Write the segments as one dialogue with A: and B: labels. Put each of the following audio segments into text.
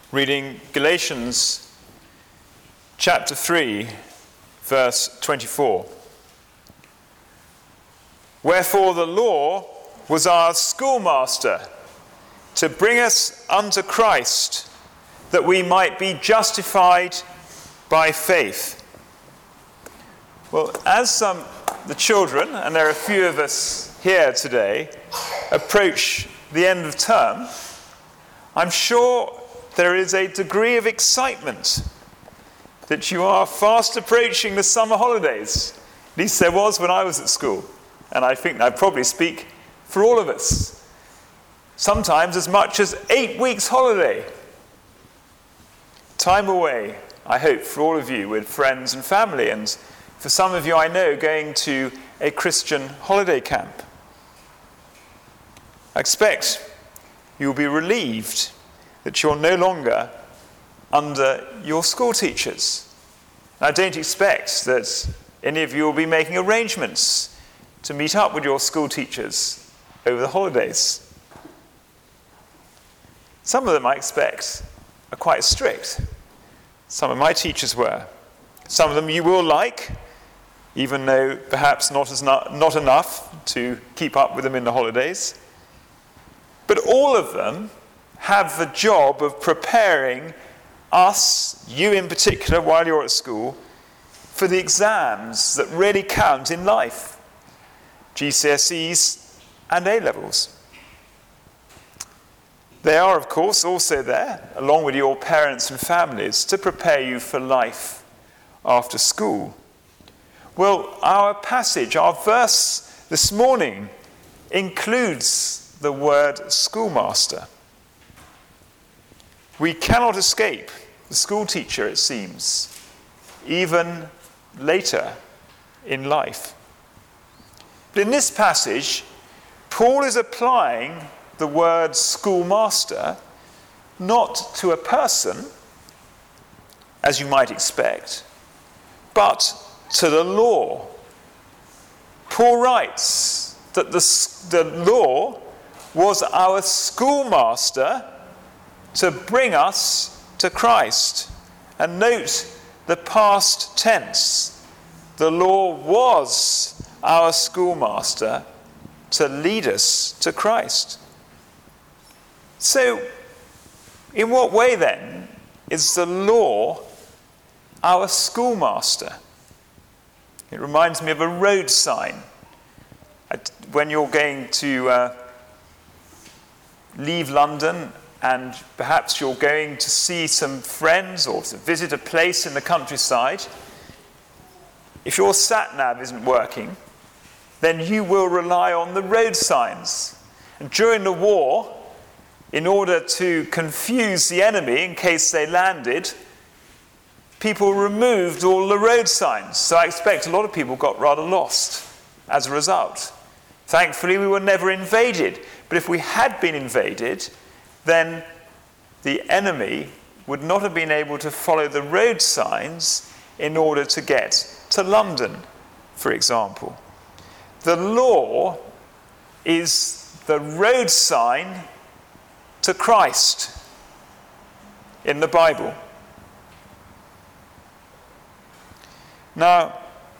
A: reading Galatians chapter 3, verse 24. Wherefore the law was our schoolmaster to bring us unto Christ, that we might be justified by faith. Well, as the children, and there are a few of us here today, approach the end of term, I'm sure there is a degree of excitement that you are fast approaching the summer holidays. At least there was when I was at school. And I think I probably speak for all of us. Sometimes as much as 8 weeks holiday. Time away, I hope, for all of you with friends and family. And for some of you, I know, going to a Christian holiday camp. I expect you will be relieved that you're no longer under your school teachers. I don't expect that any of you will be making arrangements to meet up with your school teachers over the holidays. Some of them, I expect, are quite strict. Some of my teachers were. Some of them you will like, even though perhaps not enough to keep up with them in the holidays. But all of them have the job of preparing us, you in particular, while you're at school, for the exams that really count in life. GCSEs and A-levels. They are, of course, also there, along with your parents and families, to prepare you for life after school. Well, our passage, our verse this morning, includes the word schoolmaster. We cannot escape the school teacher, it seems, even later in life. But in this passage, Paul is applying the word schoolmaster not to a person, as you might expect, but to the law. Paul writes that the law was our schoolmaster to bring us to Christ. And note the past tense. The law was our schoolmaster to lead us to Christ. So, in what way then is the law our schoolmaster? It reminds me of a road sign. When you're going to leave London and perhaps you're going to see some friends or to visit a place in the countryside, if your sat-nav isn't working, then you will rely on the road signs. And during the war, in order to confuse the enemy in case they landed, people removed all the road signs. So I expect a lot of people got rather lost as a result. Thankfully, we were never invaded. But if we had been invaded, then the enemy would not have been able to follow the road signs in order to get to London, for example. The law is the road sign to Christ in the Bible. Now,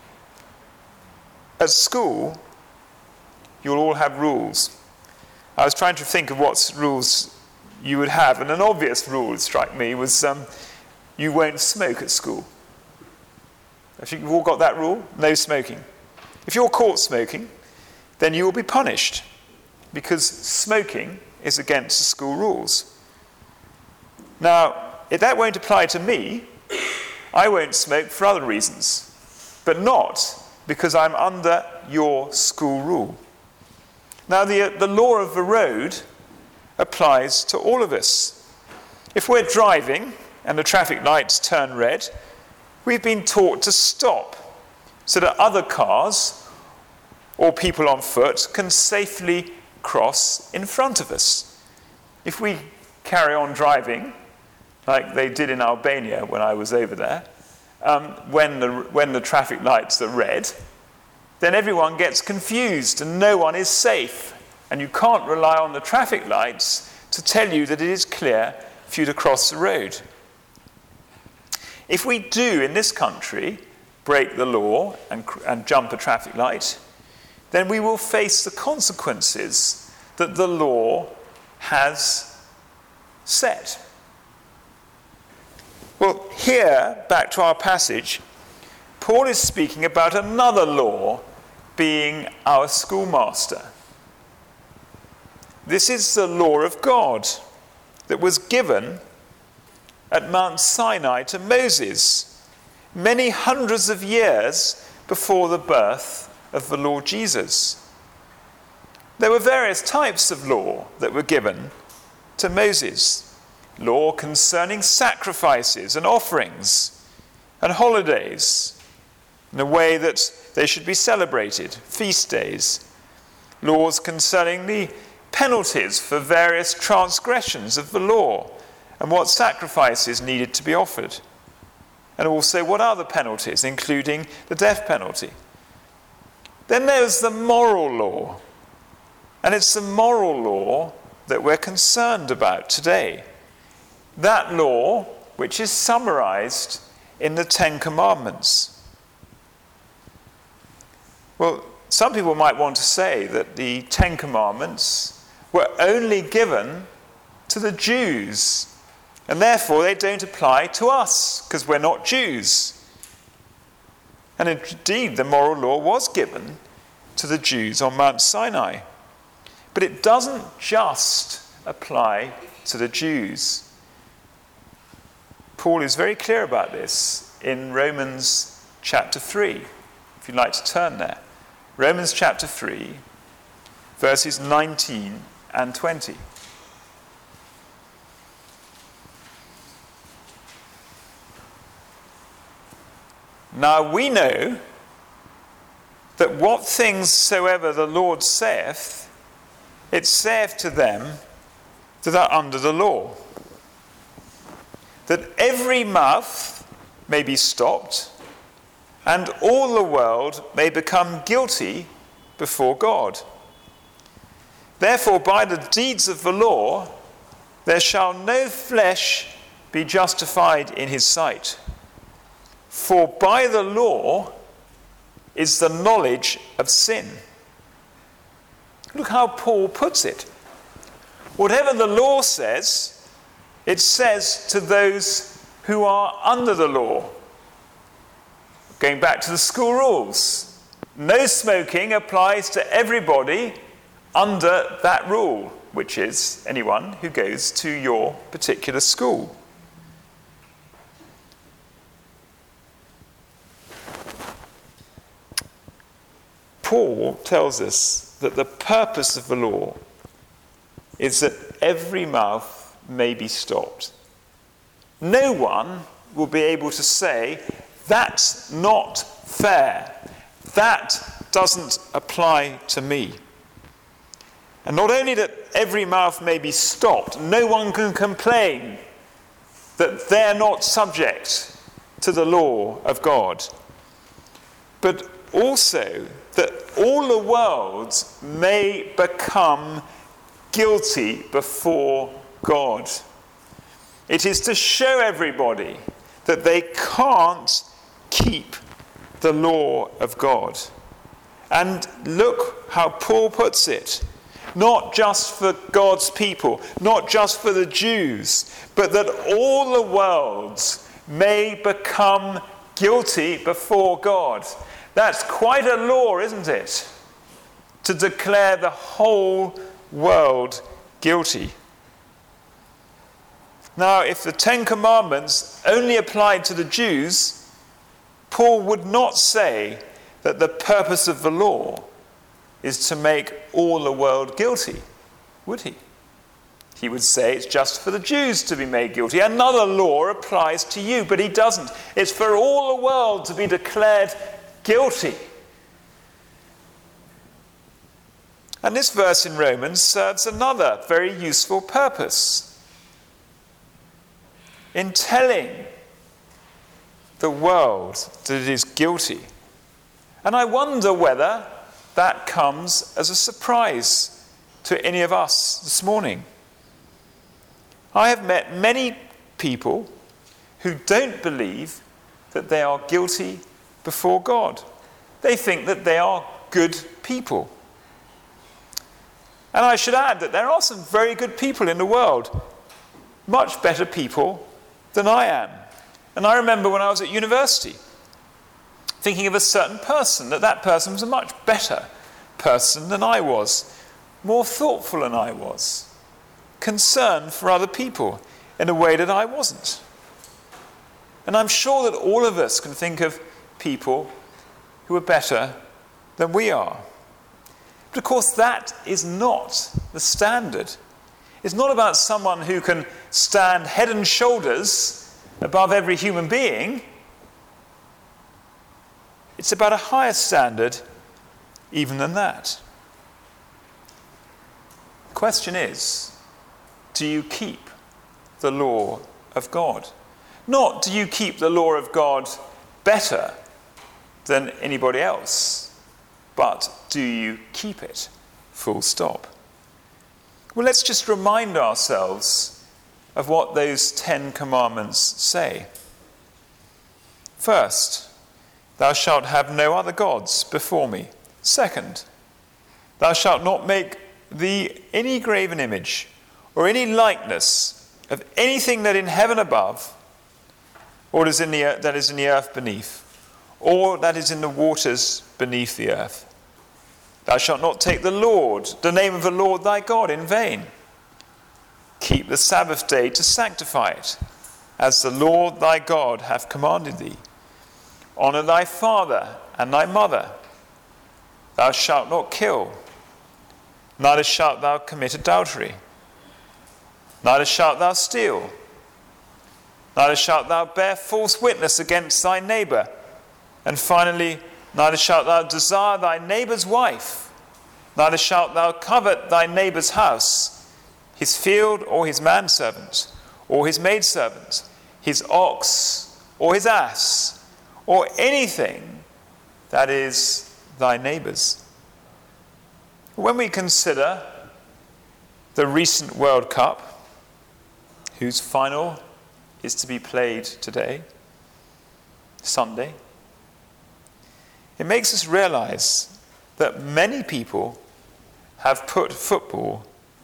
A: at school, you'll all have rules. I was trying to think of what rules you would have, and an obvious rule, it struck me, was you won't smoke at school. I think you've all got that rule, no smoking. If you're caught smoking, then you will be punished, because smoking is against the school rules. Now, if that won't apply to me, I won't smoke for other reasons, but not because I'm under your school rule. Now, the law of the road applies to all of us. If we're driving and the traffic lights turn red, we've been taught to stop so that other cars or people on foot can safely cross in front of us. If we carry on driving, like they did in Albania when I was over there, when the traffic lights are red, then everyone gets confused and no one is safe. And you can't rely on the traffic lights to tell you that it is clear for you to cross the road. If we do in this country break the law and jump a traffic light, then we will face the consequences that the law has set. Well, here, back to our passage, Paul is speaking about another law being our schoolmaster. This is the law of God that was given at Mount Sinai to Moses many hundreds of years before the birth of the Lord Jesus. There were various types of law that were given to Moses. Law concerning sacrifices and offerings and holidays, in the way that they should be celebrated, feast days. Laws concerning the penalties for various transgressions of the law and what sacrifices needed to be offered. And also what other penalties, including the death penalty. Then there's the moral law. And it's the moral law that we're concerned about today. That law, which is summarized in the Ten Commandments. Well, some people might want to say that the Ten Commandments were only given to the Jews, and therefore they don't apply to us, because we're not Jews. And indeed, the moral law was given to the Jews on Mount Sinai. But it doesn't just apply to the Jews. Paul is very clear about this in Romans chapter 3, if you'd like to turn there. Romans chapter 3, verses 19 and 20. Now we know that what things soever the Lord saith, it saith to them that are under the law, that every mouth may be stopped, and all the world may become guilty before God. Therefore, by the deeds of the law, there shall no flesh be justified in his sight. For by the law is the knowledge of sin. Look how Paul puts it. Whatever the law says, it says to those who are under the law. Going back to the school rules, no smoking applies to everybody under that rule, which is anyone who goes to your particular school. Paul tells us that the purpose of the law is that every mouth may be stopped. No one will be able to say, that's not fair. That doesn't apply to me. And not only that every mouth may be stopped, no one can complain that they're not subject to the law of God, but also that all the world may become guilty before God. It is to show everybody that they can't keep the law of God. And look how Paul puts it. Not just for God's people, not just for the Jews, but that all the world may become guilty before God. That's quite a law, isn't it? To declare the whole world guilty. Now, if the Ten Commandments only applied to the Jews, Paul would not say that the purpose of the law is to make all the world guilty, would he? He would say it's just for the Jews to be made guilty. Another law applies to you, but he doesn't. It's for all the world to be declared guilty. And this verse in Romans serves another very useful purpose. In telling the world that it is guilty. And I wonder whether that comes as a surprise to any of us this morning. I have met many people who don't believe that they are guilty before God. They think that they are good people. And I should add that there are some very good people in the world, much better people than I am. And I remember when I was at university, thinking of a certain person, that person was a much better person than I was, more thoughtful than I was, concerned for other people in a way that I wasn't. And I'm sure that all of us can think of people who are better than we are. But of course, that is not the standard. It's not about someone who can stand head and shoulders above every human being. It's about a higher standard even than that. The question is, do you keep the law of God? Not do you keep the law of God better than anybody else, but do you keep it? Full stop. Well, let's just remind ourselves of what those 10 commandments say. First, thou shalt have no other gods before me. Second, thou shalt not make thee any graven image or any likeness of anything that in heaven above, or that is in the earth beneath, or that is in the waters beneath the earth. Thou shalt not take the name of the Lord thy God in vain. Keep the Sabbath day to sanctify it, as the Lord thy God hath commanded thee. Honour thy father and thy mother. Thou shalt not kill, neither shalt thou commit adultery. Neither shalt thou steal. Neither shalt thou bear false witness against thy neighbour. And finally, neither shalt thou desire thy neighbour's wife. Neither shalt thou covet thy neighbour's house, his field or his manservant, or his maidservant, his ox or his ass, or anything that is thy neighbour's. When we consider the recent World Cup, whose final is to be played today, Sunday, it makes us realize that many people have put football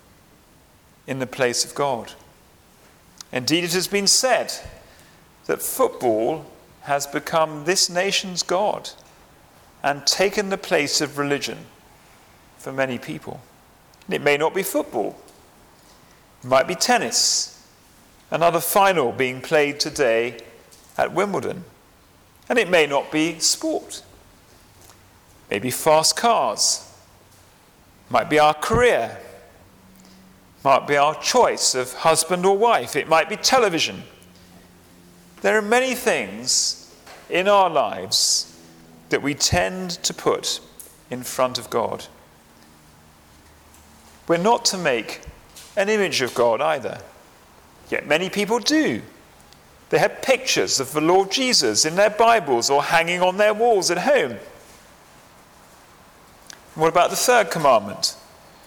A: in the place of God. Indeed, it has been said that football has become this nation's God and taken the place of religion for many people. And it may not be football. It might be tennis. Another final being played today at Wimbledon. And it may not be sport. Maybe fast cars. Might be our career. Might be our choice of husband or wife. It might be television. There are many things in our lives that we tend to put in front of God. We're not to make an image of God either. Yet many people do. They have pictures of the Lord Jesus in their Bibles or hanging on their walls at home. And what about the third commandment?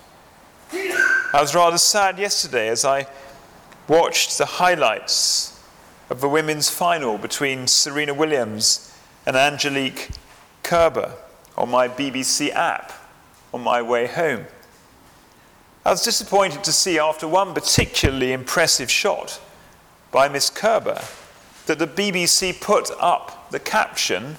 A: I was rather sad yesterday as I watched the highlights of the women's final between Serena Williams and Angelique Kerber on my BBC app on my way home. I was disappointed to see, after one particularly impressive shot by Miss Kerber, that the BBC put up the caption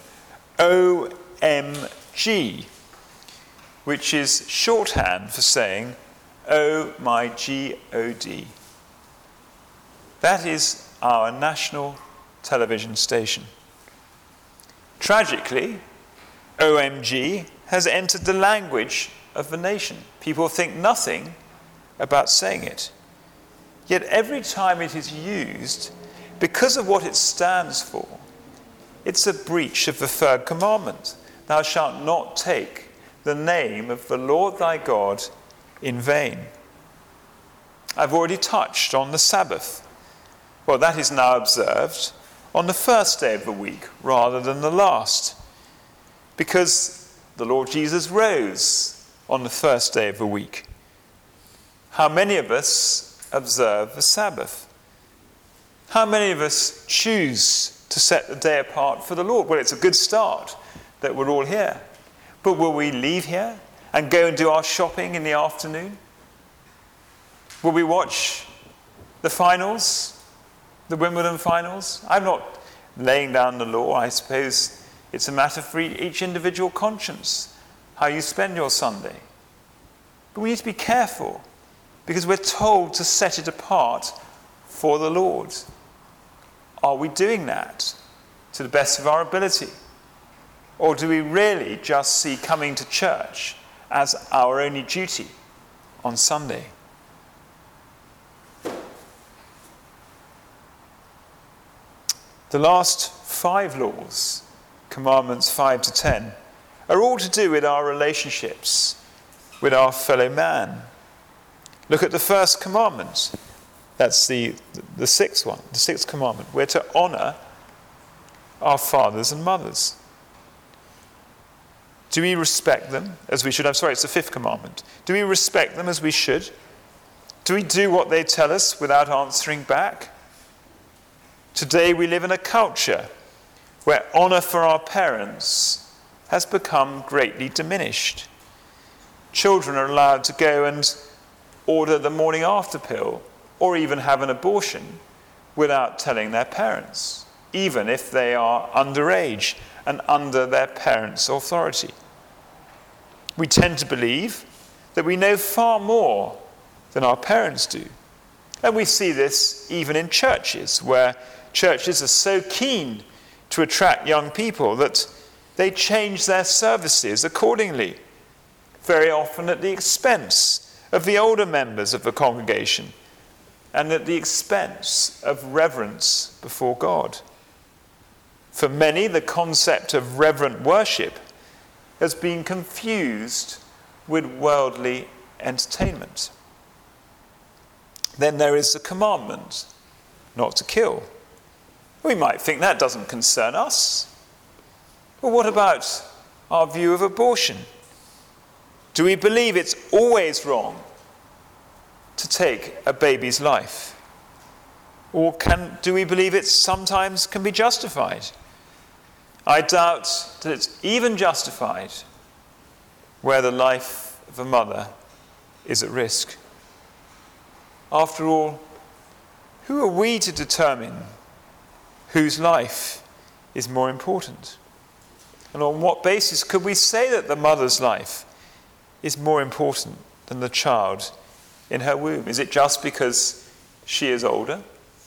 A: OMG, which is shorthand for saying, oh my God. That is our national television station. Tragically, OMG has entered the language of the nation. People think nothing about saying it. Yet every time it is used, because of what it stands for, it's a breach of the third commandment. Thou shalt not take the name of the Lord thy God in vain. I've already touched on the Sabbath. Well, that is now observed on the first day of the week rather than the last, because the Lord Jesus rose on the first day of the week. How many of us observe the Sabbath? How many of us choose to set the day apart for the Lord? Well, it's a good start that we're all here. But will we leave here and go and do our shopping in the afternoon? Will we watch the finals, the Wimbledon finals? I'm not laying down the law. I suppose it's a matter for each individual conscience, how you spend your Sunday. But we need to be careful, because we're told to set it apart for the Lord. Are we doing that to the best of our ability? Or do we really just see coming to church as our only duty on Sunday? The last 5 laws, commandments 5 to 10, are all to do with our relationships with our fellow man. Look at the first commandment. That's the sixth one, the sixth commandment. We're to honour our fathers and mothers. Do we respect them as we should? I'm sorry, it's the fifth commandment. Do we respect them as we should? Do we do what they tell us without answering back? Today we live in a culture where honour for our parents has become greatly diminished. Children are allowed to go and order the morning after pill or even have an abortion without telling their parents, even if they are underage and under their parents' authority. We tend to believe that we know far more than our parents do. And we see this even in churches, where churches are so keen to attract young people that they change their services accordingly, very often at the expense of the older members of the congregation and at the expense of reverence before God. For many, the concept of reverent worship has been confused with worldly entertainment. Then there is the commandment not to kill. We might think that doesn't concern us. But what about our view of abortion? Do we believe it's always wrong to take a baby's life? Or do we believe it sometimes can be justified? I doubt that it's even justified where the life of a mother is at risk. After all, who are we to determine whose life is more important? And on what basis could we say that the mother's life is more important than the child in her womb? Is it just because she is older?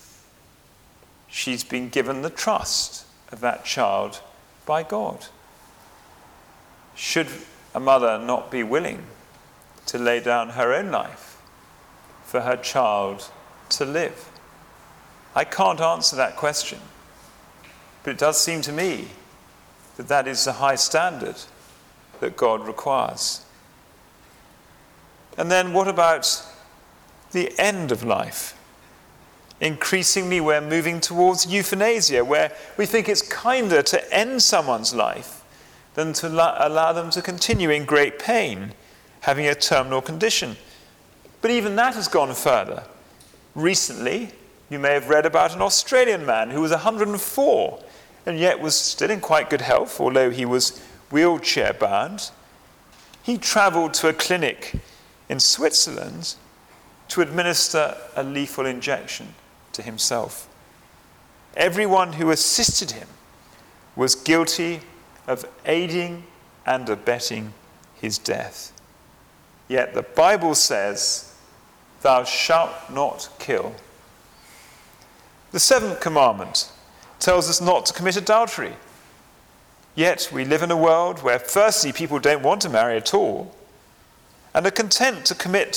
A: She's been given the trust of that child by God. Should a mother not be willing to lay down her own life for her child to live? I can't answer that question, but it does seem to me that that is the high standard that God requires. And then what about the end of life? Increasingly, we're moving towards euthanasia, where we think it's kinder to end someone's life than to allow them to continue in great pain, having a terminal condition. But even that has gone further. Recently, you may have read about an Australian man who was 104 and yet was still in quite good health, although he was wheelchair-bound. He travelled to a clinic in Switzerland to administer a lethal injection to himself. Everyone who assisted him was guilty of aiding and abetting his death. Yet the Bible says, "Thou shalt not kill." The seventh commandment tells us not to commit adultery. Yet we live in a world where firstly people don't want to marry at all and are content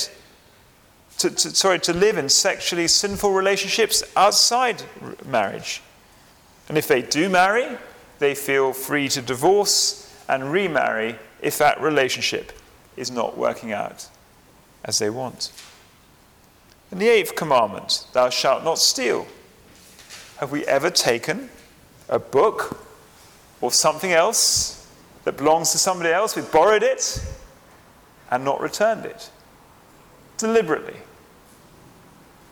A: to live in sexually sinful relationships outside marriage. And if they do marry, they feel free to divorce and remarry if that relationship is not working out as they want. And the eighth commandment, "Thou shalt not steal." Have we ever taken a book or something else that belongs to somebody else, we borrowed it and not returned it? Deliberately.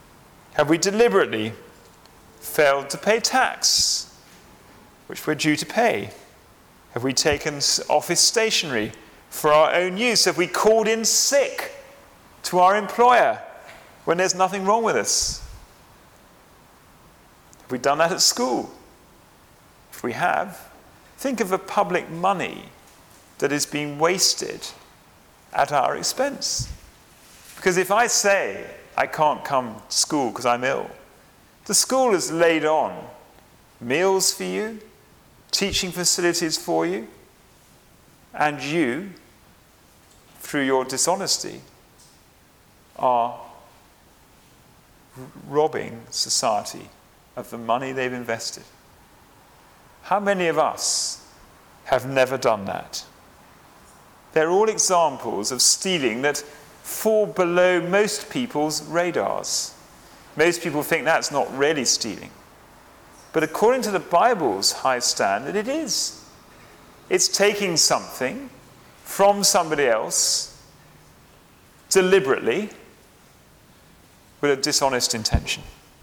A: Have we deliberately failed to pay tax, which we're due to pay? Have we taken office stationery for our own use? Have we called in sick to our employer when there's nothing wrong with us? Have we done that at school? If we have, think of the public money that is being wasted at our expense. Because if I say I can't come to school because I'm ill, the school has laid on meals for you, teaching facilities for you, and you, through your dishonesty, are robbing society of the money they've invested. How many of us have never done that? They're all examples of stealing that fall below most people's radars. Most people think that's not really stealing. But according to the Bible's high standard, it is. It's taking something from somebody else deliberately with a dishonest intention.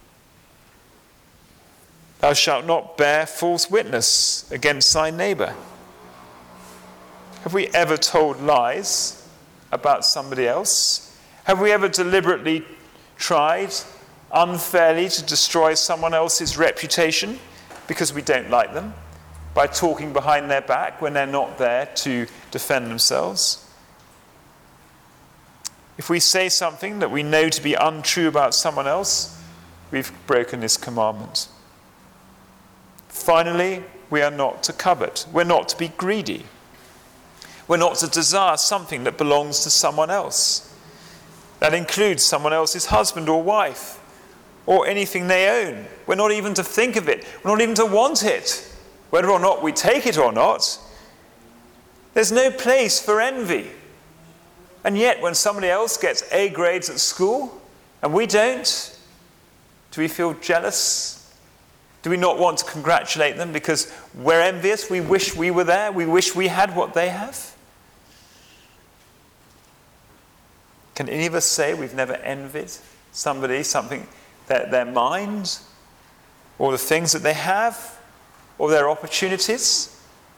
A: Thou shalt not bear false witness against thy neighbour. Have we ever told lies about somebody else? Have we ever deliberately tried unfairly to destroy someone else's reputation because we don't like them by talking behind their back when they're not there to defend themselves? If we say something that we know to be untrue about someone else, we've broken this commandment. Finally, we are not to covet. We're not to be greedy. We're not to desire something that belongs to someone else. That includes someone else's husband or wife, or anything they own. We're not even to think of it. We're not even to want it. Whether or not we take it or not, there's no place for envy. And yet, when somebody else gets A grades at school, and we don't, do we feel jealous? Do we not want to congratulate them because we're envious? We wish we were there. We wish we had what they have. Can any of us say we've never envied somebody, something, their mind, or the things that they have, or their opportunities?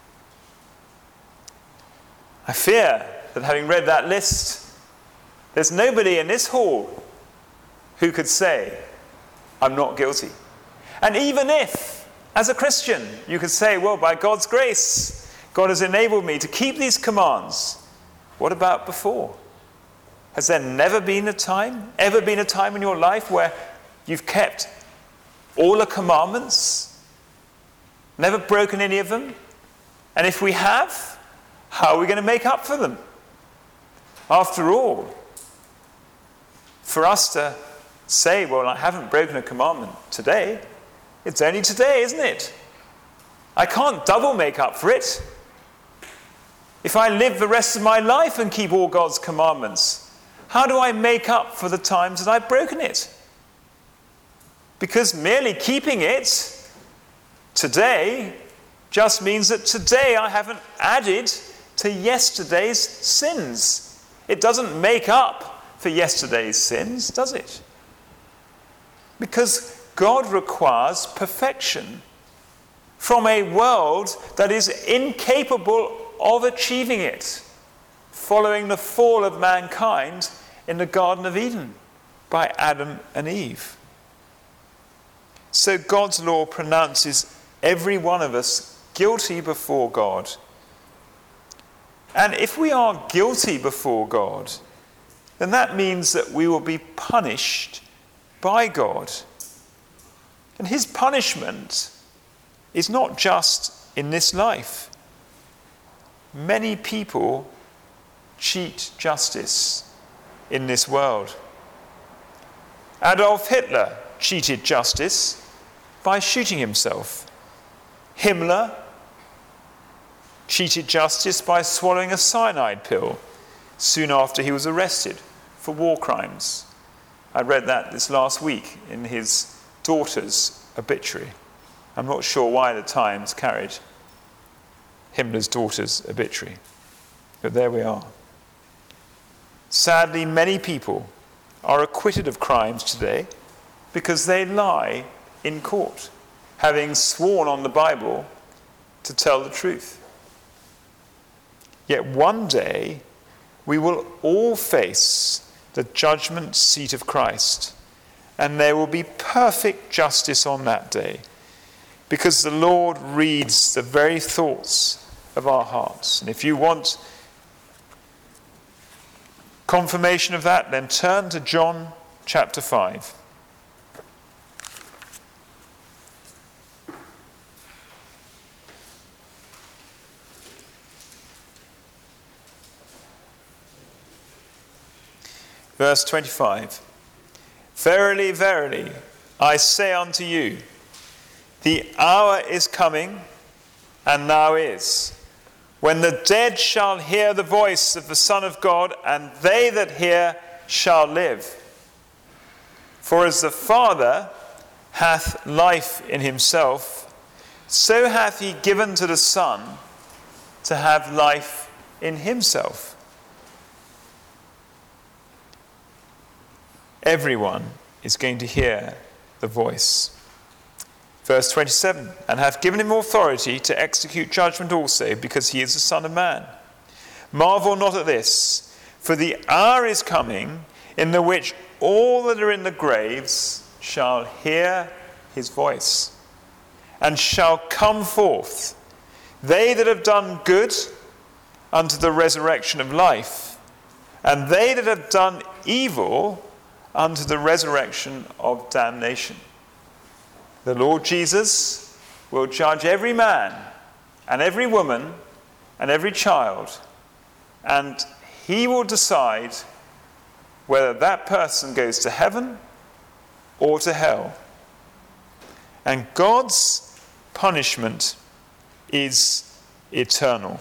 A: I fear that having read that list, there's nobody in this hall who could say, I'm not guilty. And even if, as a Christian, you could say, well, by God's grace, God has enabled me to keep these commands. What about before? Has there never been a time in your life where you've kept all the commandments, never broken any of them? And if we have, how are we going to make up for them? After all, for us to say, well, I haven't broken a commandment today, it's only today, isn't it? I can't double make up for it. If I live the rest of my life and keep all God's commandments, how do I make up for the times that I've broken it? Because merely keeping it today just means that today I haven't added to yesterday's sins. It doesn't make up for yesterday's sins, does it? Because God requires perfection from a world that is incapable of achieving it, following the fall of mankind in the Garden of Eden by Adam and Eve. So God's law pronounces every one of us guilty before God. And if we are guilty before God, then that means that we will be punished by God. And his punishment is not just in this life. Many people cheat justice in this world. Adolf Hitler cheated justice by shooting himself. Himmler cheated justice by swallowing a cyanide pill soon after he was arrested for war crimes. I read that this last week in his daughter's obituary. I'm not sure why the Times carried Himmler's daughter's obituary, but there we are. Sadly, many people are acquitted of crimes today because they lie in court, having sworn on the Bible to tell the truth. Yet one day we will all face the judgment seat of Christ, and there will be perfect justice on that day, because the Lord reads the very thoughts of our hearts. And if you want confirmation of that, then turn to John chapter 5. Verse 25. Verily, verily, I say unto you, the hour is coming, and now is, when the dead shall hear the voice of the Son of God, and they that hear shall live. For as the Father hath life in himself, so hath he given to the Son to have life in himself. Everyone is going to hear the voice. Verse 27, and hath given him authority to execute judgment also, because he is the Son of Man. Marvel not at this, for the hour is coming in the which all that are in the graves shall hear his voice, and shall come forth, they that have done good unto the resurrection of life, and they that have done evil unto the resurrection of damnation. The Lord Jesus will judge every man and every woman and every child, and he will decide whether that person goes to heaven or to hell. And God's punishment is eternal.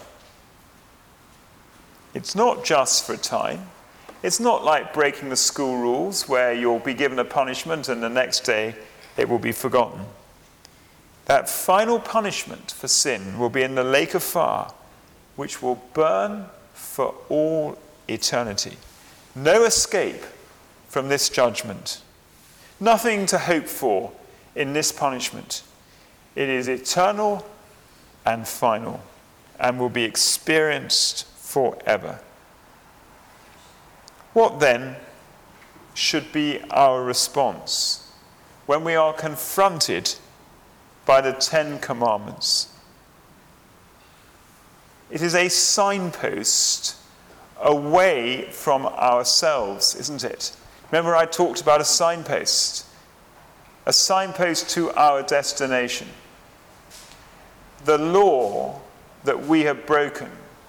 A: It's not just for a time. It's not like breaking the school rules where you'll be given a punishment and the next day it will be forgotten. That final punishment for sin will be in the lake of fire, which will burn for all eternity. No escape from this judgment. Nothing to hope for in this punishment. It is eternal and final, and will be experienced forever. What then should be our response when we are confronted by the Ten Commandments? It is a signpost away from ourselves, isn't it? Remember, I talked about a signpost to our destination. The law that we have broken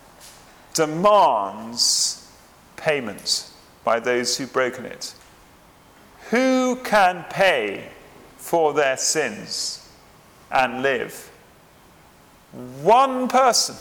A: demands payment by those who've broken it. Who can pay for their sins and live? One person,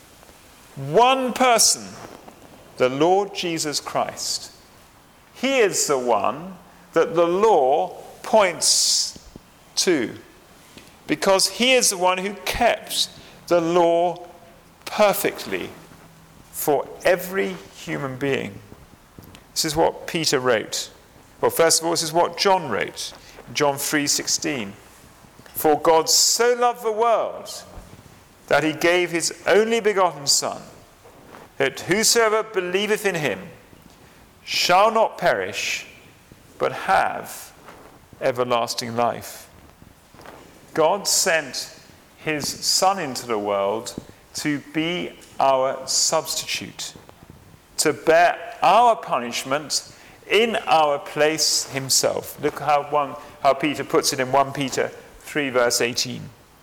A: the Lord Jesus Christ. He is the one that the law points to, because he is the one who kept the law perfectly for every human being. This is what Peter wrote. Well, first of all, this is what John wrote. John 3:16. For God so loved the world that he gave his only begotten Son, that whosoever believeth in him shall not perish, but have everlasting life. God sent his Son into the world to be our substitute, to bear our punishment in our place himself. Look how Peter puts it in 1 Peter 3 verse 18.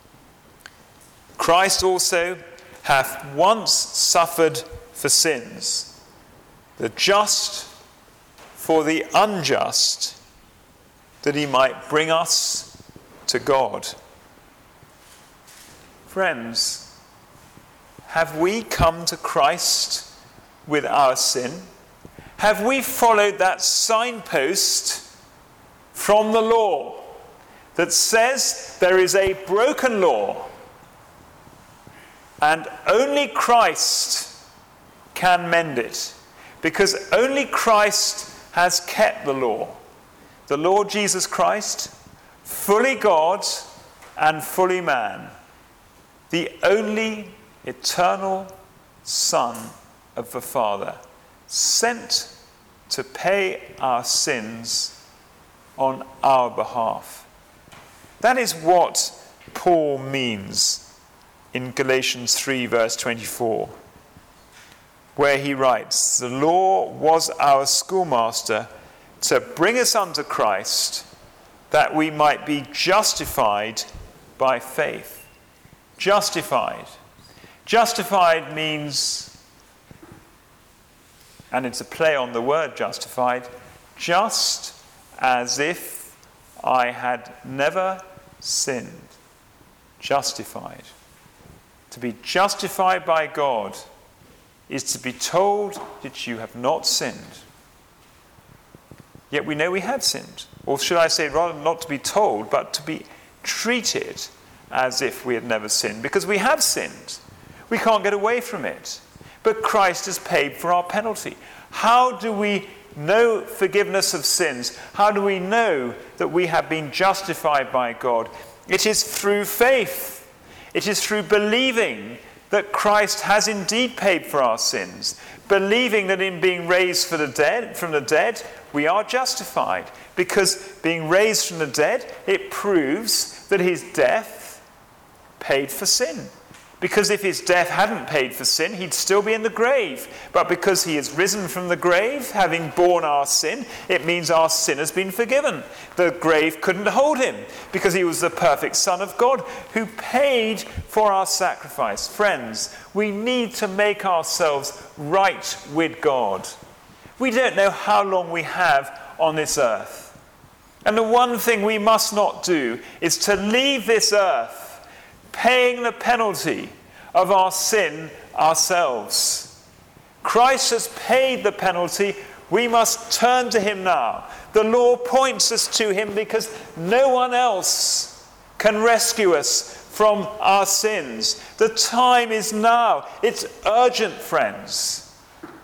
A: Christ also hath once suffered for sins, the just for the unjust, that he might bring us to God. Friends, have we come to Christ with our sin? Have we followed that signpost from the law that says there is a broken law and only Christ can mend it? Because only Christ has kept the law. the Lord Jesus Christ, fully God and fully man, the only eternal Son of the Father, sent to pay our sins on our behalf. That is what Paul means in Galatians 3 verse 24, where he writes, "The law was our schoolmaster to bring us unto Christ, that we might be justified by faith." Justified. Justified means, and it's a play on the word justified, just as if I had never sinned. Justified. To be justified by God is to be told that you have not sinned. Yet we know we have sinned. Or should I say, rather not to be told, but to be treated as if we had never sinned. Because we have sinned. We can't get away from it. But Christ has paid for our penalty. How do we know forgiveness of sins? How do we know that we have been justified by God? It is through faith. It is through believing that Christ has indeed paid for our sins. Believing that in being raised from the dead, we are justified. Because being raised from the dead, it proves that his death paid for sin. Because if his death hadn't paid for sin, he'd still be in the grave. But because he has risen from the grave, having borne our sin, it means our sin has been forgiven. The grave couldn't hold him because he was the perfect Son of God who paid for our sacrifice. Friends, we need to make ourselves right with God. We don't know how long we have on this earth. And the one thing we must not do is to leave this earth paying the penalty of our sin ourselves. Christ has paid the penalty. We must turn to him now. The law points us to him because no one else can rescue us from our sins. The time is now. It's urgent, friends.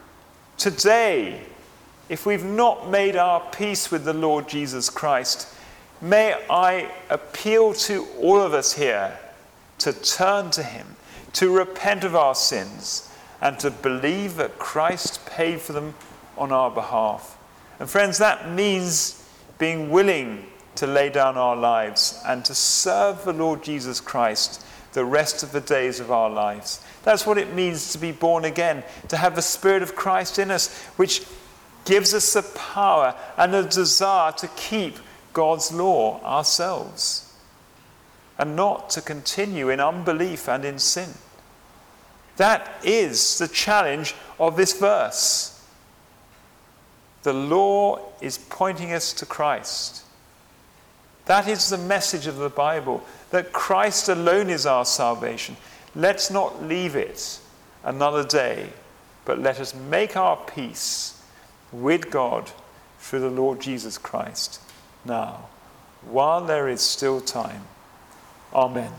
A: Today, if we've not made our peace with the Lord Jesus Christ, may I appeal to all of us here to turn to him, to repent of our sins, and to believe that Christ paid for them on our behalf. And friends, that means being willing to lay down our lives and to serve the Lord Jesus Christ the rest of the days of our lives. That's what it means to be born again, to have the Spirit of Christ in us, which gives us the power and the desire to keep God's law ourselves, and not to continue in unbelief and in sin. That is the challenge of this verse. The law is pointing us to Christ. That is the message of the Bible, that Christ alone is our salvation. Let's not leave it another day, but let us make our peace with God through the Lord Jesus Christ now, while there is still time. Amen.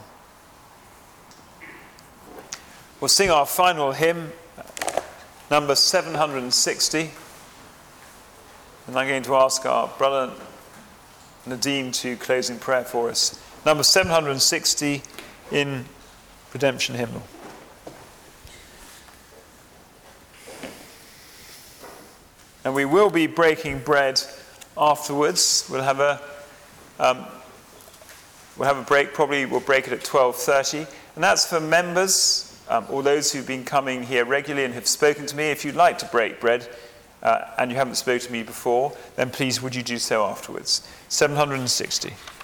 A: We'll sing our final hymn, number 760. And I'm going to ask our brother Nadeem to close in prayer for us. Number 760 in Redemption Hymnal. And we will be breaking bread afterwards. We'll have a break. Probably we'll break it at 12:30, and that's for members or those who've been coming here regularly and have spoken to me. If you'd like to break bread and you haven't spoken to me before, then please would you do so afterwards. 760.